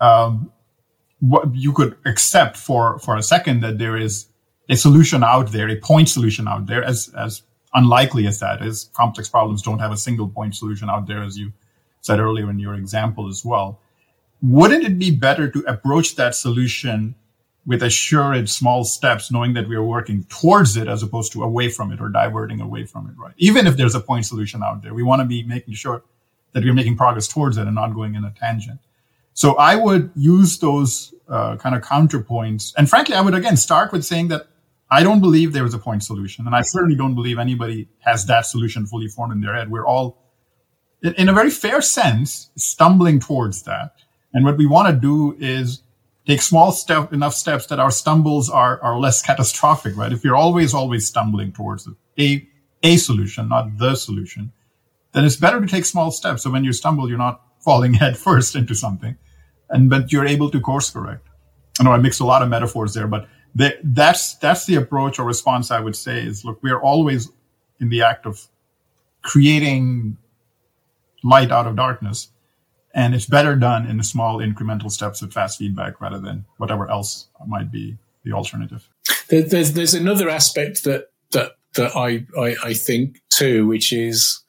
what you could accept for a second that there is a solution out there, a point solution out there, as unlikely as that is. Complex problems don't have a single point solution out there, as you said earlier in your example as well. Wouldn't it be better to approach that solution with assured small steps, knowing that we are working towards it as opposed to away from it or diverting away from it, right? Even if there's a point solution out there, we want to be making sure that we're making progress towards it and not going in a tangent. So I would use those kind of counterpoints. And frankly, I would again start with saying that I don't believe there is a point solution. And I certainly don't believe anybody has that solution fully formed in their head. We're all, in a very fair sense, stumbling towards that. And what we want to do is take enough steps that our stumbles are less catastrophic, right? If you're always stumbling towards a solution, not the solution, then it's better to take small steps. So when you stumble, you're not falling head first into something, but you're able to course correct. I know I mixed a lot of metaphors there, but that's the approach or response I would say is, look, we are always in the act of creating light out of darkness. And it's better done in small incremental steps with fast feedback rather than whatever else might be the alternative. There's another aspect that I think too, which is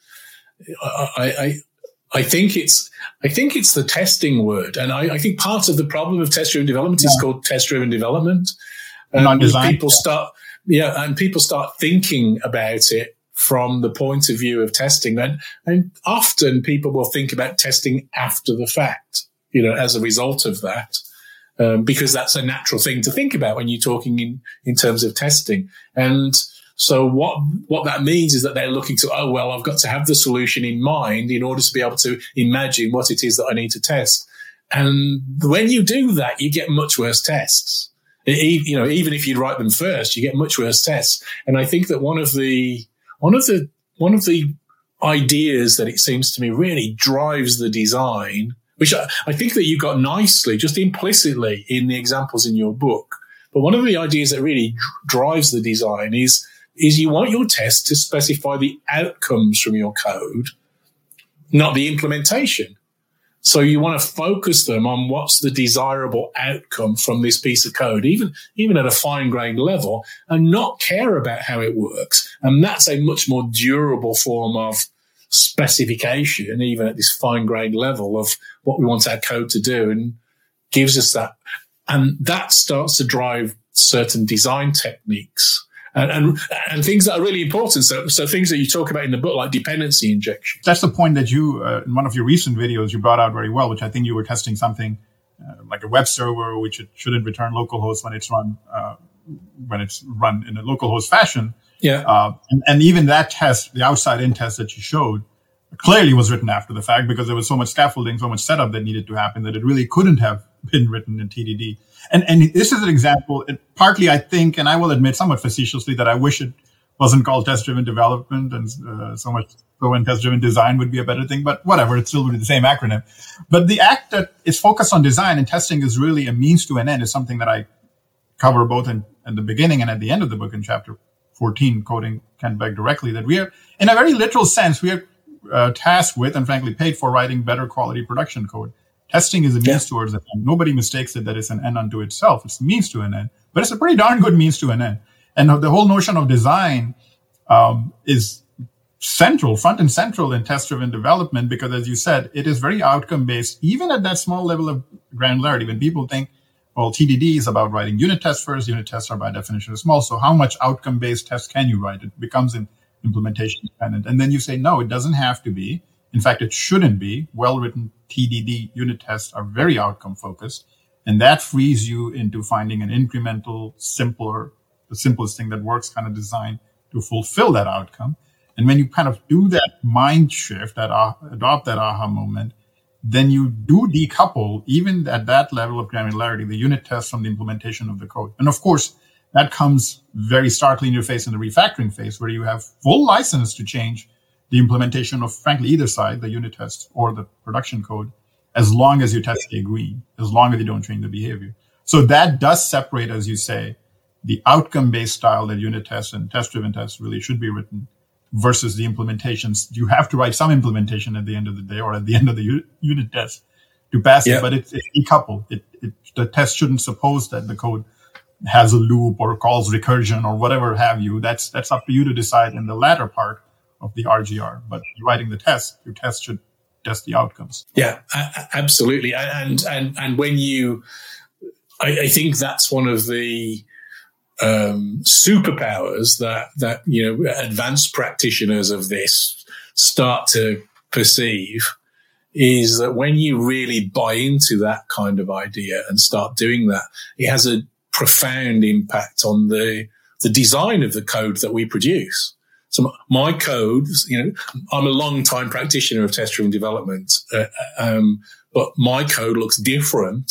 I think it's the testing word, and I think part of the problem of test-driven development is called test-driven development. People start thinking about it from the point of view of testing. And often people will think about testing after the fact, as a result of that, because that's a natural thing to think about when you're talking in terms of testing. And so what that means is that they're looking to, I've got to have the solution in mind in order to be able to imagine what it is that I need to test. And when you do that, you get much worse tests. Even if you write them first, you get much worse tests. And I think that one of the ideas that it seems to me really drives the design, which I think that you got nicely, just implicitly in the examples in your book. But one of the ideas that really drives the design is you want your test to specify the outcomes from your code, not the implementation. So you want to focus them on what's the desirable outcome from this piece of code, even at a fine-grained level, and not care about how it works. And that's a much more durable form of specification, even at this fine-grained level of what we want our code to do, and gives us that. And that starts to drive certain design techniques and things that are really important. So things that you talk about in the book, like dependency injection. That's the point that you, in one of your recent videos, you brought out very well, which I think you were testing something like a web server, which it shouldn't return localhost when it's run in a localhost fashion. Yeah. And even that test, the outside-in test that you showed, clearly was written after the fact because there was so much scaffolding, so much setup that needed to happen that it really couldn't have been written in TDD. And this is an example, partly I think, and I will admit somewhat facetiously, that I wish it wasn't called test-driven development, and so much so when test-driven design would be a better thing. But whatever, it still would be the same acronym. But the act that is focused on design and testing is really a means to an end is something that I cover both in the beginning and at the end of the book in chapter 14, quoting Kent Beck directly, that we are, in a very literal sense, we are tasked with and frankly paid for writing better quality production code. Testing is a means towards an end. Nobody mistakes it that it's an end unto itself. It's a means to an end, but it's a pretty darn good means to an end. And the whole notion of design is central, front and central in test-driven development, because as you said, it is very outcome-based, even at that small level of granularity. When people think, well, TDD is about writing unit tests first, unit tests are by definition small, so how much outcome-based tests can you write? It becomes implementation dependent. And then you say, no, it doesn't have to be. In fact, it shouldn't be. Well-written TDD unit tests are very outcome-focused, and that frees you into finding an incremental, simpler, the simplest thing that works kind of design to fulfill that outcome. And when you kind of do that mind shift, adopt that aha moment, then you do decouple, even at that level of granularity, the unit test from the implementation of the code. And of course, that comes very starkly in your face in the refactoring phase, where you have full license to change the implementation of, frankly, either side, the unit test or the production code, as long as you test the green, as long as you don't change the behavior. So that does separate, as you say, the outcome-based style that unit tests and test-driven tests really should be written versus the implementations. You have to write some implementation at the end of the day or at the end of the unit test to pass it, but it's decoupled. The test shouldn't suppose that the code has a loop or calls recursion or whatever have you. That's up to you to decide in the latter part of the RGR. But writing the test, your test should test the outcomes. Yeah, absolutely. And when I think that's one of the superpowers that advanced practitioners of this start to perceive, is that when you really buy into that kind of idea and start doing that, it has a profound impact on the design of the code that we produce. So my code, I'm a long-time practitioner of test-driven development, but my code looks different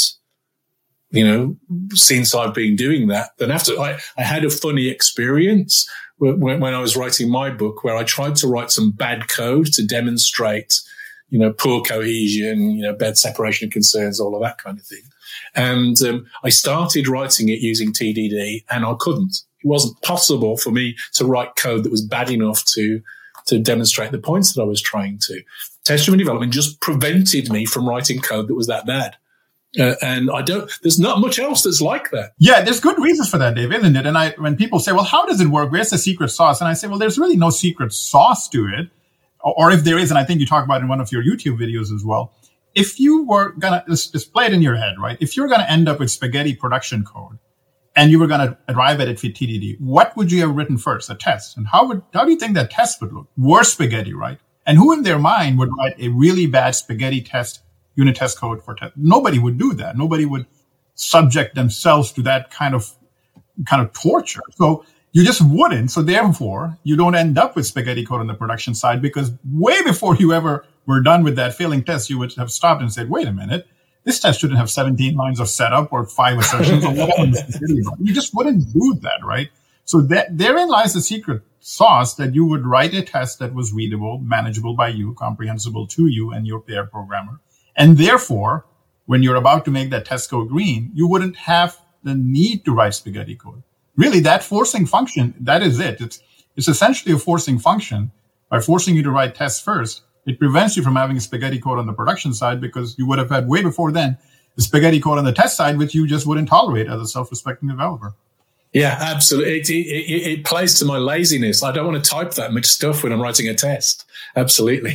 since I've been doing that. Then after I had a funny experience when I was writing my book, where I tried to write some bad code to demonstrate, poor cohesion, bad separation of concerns, all of that kind of thing. And I started writing it using TDD, and I couldn't. It wasn't possible for me to write code that was bad enough to demonstrate the points that I was trying to. Test-driven development just prevented me from writing code that was that bad. And there's not much else that's like that. Yeah, there's good reasons for that, Dave, isn't it? And when people say, well, how does it work? Where's the secret sauce? And I say, well, there's really no secret sauce to it. Or if there is, and I think you talk about it in one of your YouTube videos as well, if you were going to display it in your head, right? If you're going to end up with spaghetti production code and you were going to arrive at it with TDD, what would you have written first? A test. And how do you think that test would look? Worse spaghetti, right? And who in their mind would write a really bad spaghetti test, unit test code for test? Nobody would do that. Nobody would subject themselves to that kind of torture. So you just wouldn't. So therefore, you don't end up with spaghetti code on the production side, because way before you ever were done with that failing test, you would have stopped and said, wait a minute, this test shouldn't have 17 lines of setup or 5 assertions or whatever. You just wouldn't do that, right? So therein lies the secret sauce, that you would write a test that was readable, manageable by you, comprehensible to you and your pair programmer. And therefore, when you're about to make that test go green, you wouldn't have the need to write spaghetti code. Really, that forcing function, that is it. It's essentially a forcing function. By forcing you to write tests first, it prevents you from having a spaghetti code on the production side, because you would have had way before then the spaghetti code on the test side, which you just wouldn't tolerate as a self-respecting developer. Yeah, absolutely. It plays to my laziness. I don't want to type that much stuff when I'm writing a test. Absolutely.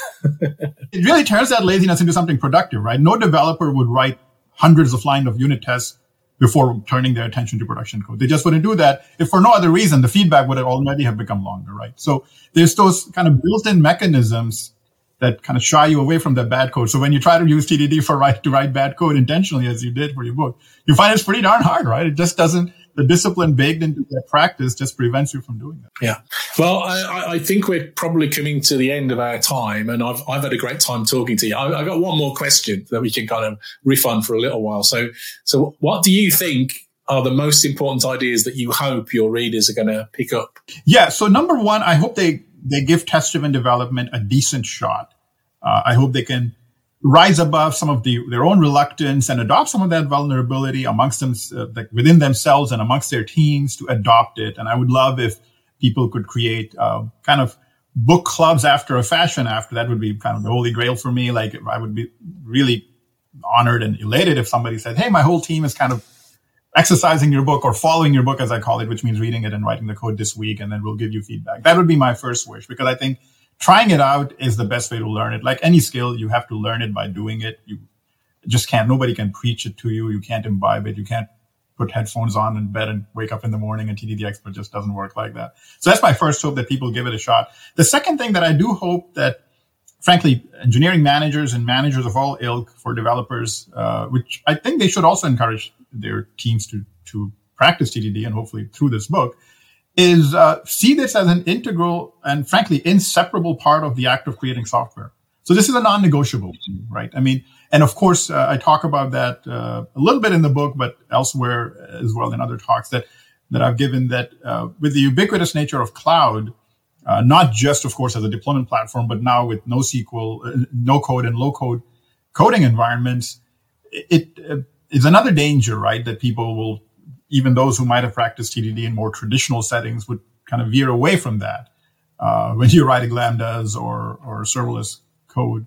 It really turns that laziness into something productive, right? No developer would write hundreds of lines of unit tests before turning their attention to production code. They just wouldn't do that. If for no other reason, the feedback would have already have become longer, right? So there's those kind of built-in mechanisms that kind of shy you away from that bad code. So when you try to use TDD to write bad code intentionally, as you did for your book, you find it's pretty darn hard, right? It just doesn't. The discipline baked into that practice just prevents you from doing that. Yeah. Well, I think we're probably coming to the end of our time, and I've had a great time talking to you. I've got one more question that we can kind of riff on for a little while. So what do you think are the most important ideas that you hope your readers are going to pick up? Yeah. So number one, I hope they give test-driven development a decent shot. I hope they can rise above some of their own reluctance and adopt some of that vulnerability amongst them, within themselves and amongst their teams to adopt it. And I would love if people could create kind of book clubs after a fashion. After that would be kind of the holy grail for me. Like I would be really honored and elated if somebody said, hey, my whole team is kind of exercising your book or following your book, as I call it, which means reading it and writing the code this week, and then we'll give you feedback. That would be my first wish, because I think trying it out is the best way to learn it. Like any skill, you have to learn it by doing it. You just can't, nobody can preach it to you. You can't imbibe it. You can't put headphones on in bed and wake up in the morning and TDD Expert just doesn't work like that. So that's my first hope, that people give it a shot. The second thing that I do hope that, frankly, engineering managers and managers of all ilk for developers, which I think they should also encourage their teams to practice TDD, and hopefully through this book, is see this as an integral and, frankly, inseparable part of the act of creating software. So this is a non-negotiable, right? I mean, and of course, I talk about that a little bit in the book, but elsewhere as well in other talks that I've given, that with the ubiquitous nature of cloud, not just, of course, as a deployment platform, but now with NoSQL, no-code and low-code coding environments, it is another danger, right? That people will, even those who might have practiced TDD in more traditional settings, would kind of veer away from that when you're writing Lambdas or serverless code,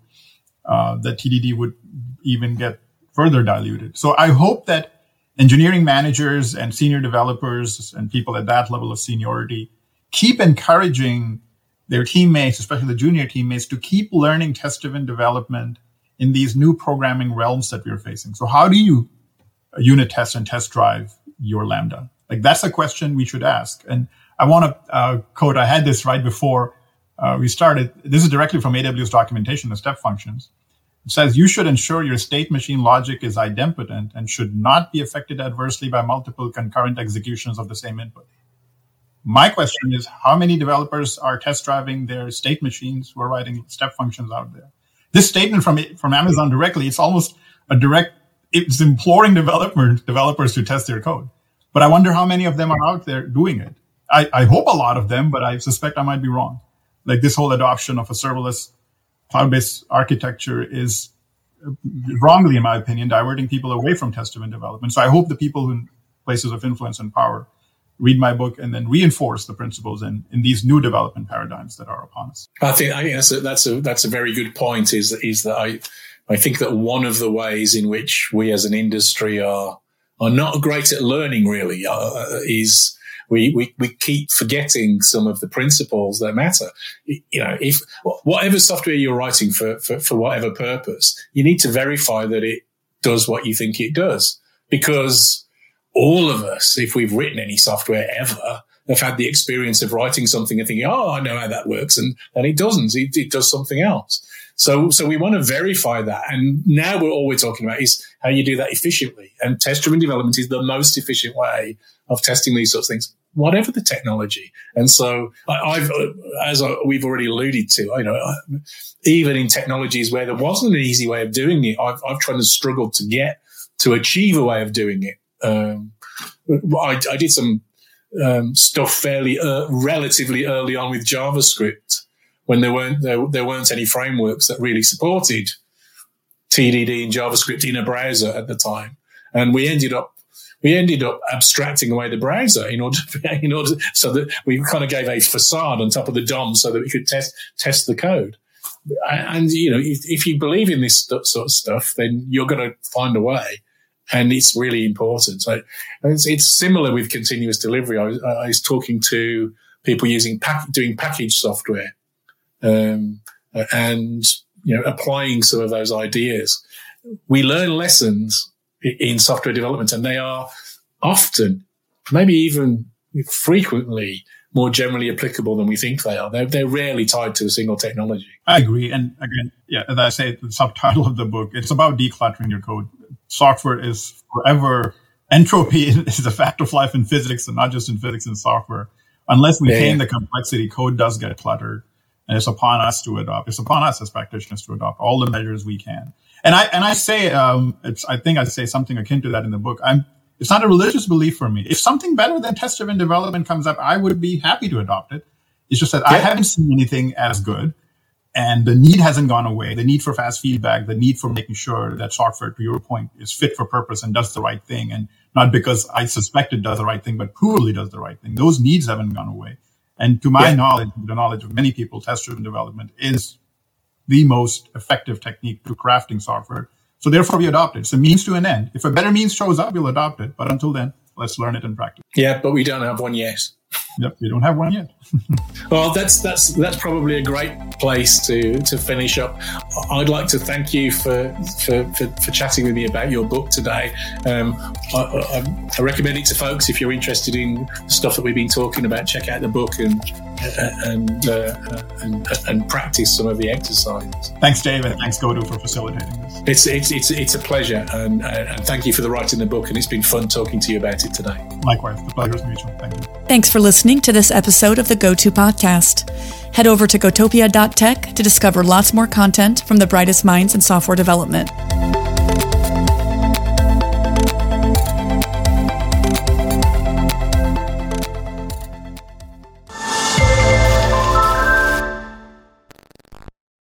that TDD would even get further diluted. So I hope that engineering managers and senior developers and people at that level of seniority keep encouraging their teammates, especially the junior teammates, to keep learning test-driven development in these new programming realms that we're facing. So how do you unit test and test drive your Lambda? Like, that's a question we should ask. And I want to quote, I had this right before we started. This is directly from AWS documentation, the step functions. It says, you should ensure your state machine logic is idempotent and should not be affected adversely by multiple concurrent executions of the same input. My question is, how many developers are test driving their state machines who are writing step functions out there? This statement from Amazon directly, it's almost it's imploring developers to test their code. But I wonder how many of them are out there doing it. I hope a lot of them, but I suspect I might be wrong. Like, this whole adoption of a serverless cloud-based architecture is wrongly, in my opinion, diverting people away from test-driven development. So I hope the people in places of influence and power read my book and then reinforce the principles in these new development paradigms that are upon us. I think that's a very good point. Is that I think that one of the ways in which we as an industry are not great at learning really is we keep forgetting some of the principles that matter. You know, if whatever software you're writing for whatever purpose, you need to verify that it does what you think it does, because all of us, if we've written any software ever, have had the experience of writing something and thinking, oh, I know how that works. And it doesn't. It does something else. So we want to verify that. And now all we're talking about is how you do that efficiently. And test-driven development is the most efficient way of testing these sorts of things, whatever the technology. And so we've already alluded to, you know, even in technologies where there wasn't an easy way of doing it, I've tried to struggle to achieve a way of doing it. I did some stuff fairly relatively early on with JavaScript when there weren't any frameworks that really supported TDD and JavaScript in a browser at the time, and we ended up abstracting away the browser in order so that we kind of gave a facade on top of the DOM so that we could test the code. And you know, if you believe in this sort of stuff, then you're going to find a way. And it's really important. So it's similar with continuous delivery. I was talking to people doing package software, and you know, applying some of those ideas. We learn lessons in software development, and they are often, maybe even frequently, more generally applicable than we think they are. They're rarely tied to a single technology. I agree. And again, yeah, as I say, the subtitle of the book, it's about decluttering your code. Software is forever. Entropy is a fact of life in physics, and not just in physics and software. Unless we tame the complexity, code does get cluttered. And it's upon us to adopt. It's upon us as practitioners to adopt all the measures we can. And I say, I think I say something akin to that in the book. It's not a religious belief for me. If something better than test-driven development comes up, I would be happy to adopt it. It's just that I haven't seen anything as good, and the need hasn't gone away. The need for fast feedback, the need for making sure that software, to your point, is fit for purpose and does the right thing, and not because I suspect it does the right thing, but provably does the right thing. Those needs haven't gone away. And to my knowledge, the knowledge of many people, test-driven development is the most effective technique to crafting software. So therefore, we adopt it. It's a means to an end. If a better means shows up, we'll adopt it. But until then, let's learn it and practice. Yeah, but we don't have one yet. Yep, we don't have one yet. Well, that's probably a great place to finish up. I'd like to thank you for chatting with me about your book today. I recommend it to folks. If you're interested in the stuff that we've been talking about, check out the book and practice some of the exercises. Thanks, Dave, and thanks, Goto, for facilitating this. It's a pleasure, and thank you for writing the book. And it's been fun talking to you about it today. Likewise, the pleasure is mutual. Thank you. Thanks for listening to this episode of the GoTo Podcast. Head over to gotopia.tech to discover lots more content from the brightest minds in software development.